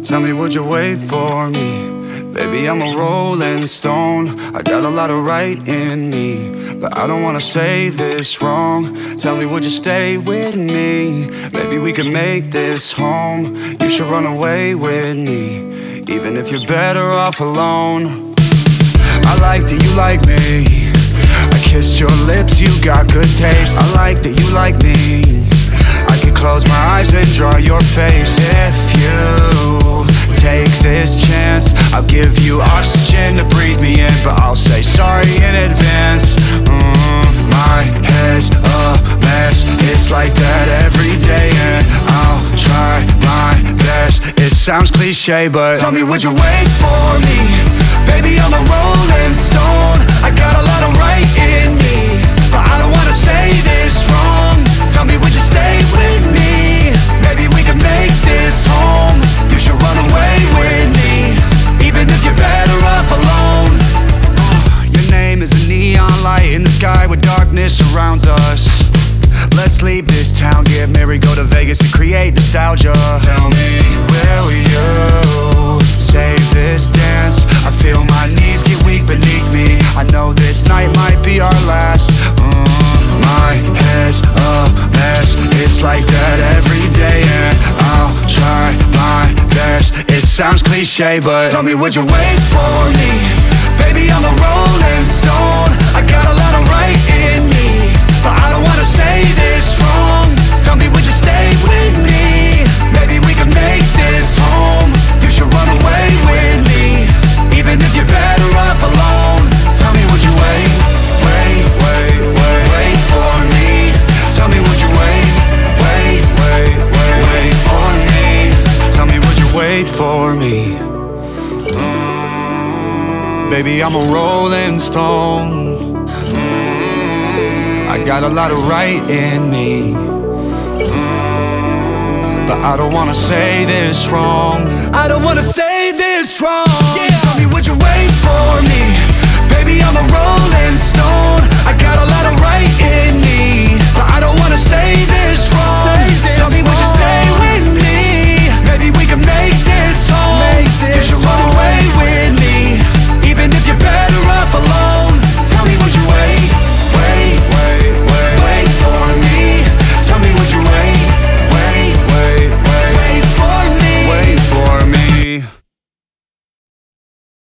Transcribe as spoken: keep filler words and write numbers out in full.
Tell me, would you wait for me? Baby, I'm a rolling stone. I got a lot of right in me, but I don't wanna say this wrong. Tell me, would you stay with me? Maybe we could make this home. You should run away with me, even if you're better off alone. I like that you like me. I kissed your lips, you got good taste. I like that you like me. I could close my eyes and draw your face. If you take this chance, I'll give you oxygen to breathe me in, but I'll say sorry in advance. mm, My head's a mess, it's like that every day, and I'll try my best. It sounds cliche, but tell me, would you wait for me? Baby, I'm a rolling stone. I got a lot of right in me, but I don't wanna say this wrong. Tell me, would you stay with me? Maybe we can make this home. You should run away with me, even if you're better off alone. Your name is a neon light in the sky where darkness surrounds us. Let's leave this town, get married, go to Vegas and create nostalgia. Tell me, will you save this dance? I feel my knees get weak beneath me. I know this night might be our last. mm, My head's a mess, it's like that every day, and I'll try my best. It sounds cliche, but tell me, would you wait for me? Baby, I'm a rolling stone. I got a lot of right in me, but I don't wanna say this wrong. Tell me, would you stay with me? Maybe we can make this home. You should run away with me, even if you're better off alone. Tell me, would you wait, wait, wait, wait, wait for me? Tell me, would you wait, wait, wait, wait, wait for me? Tell me, would you wait for me? mm, Baby, I'm a rolling stone. I got a lot of right in me, but I don't wanna say this wrong. I don't wanna say this wrong. Yeah. Tell me, would you wait for me?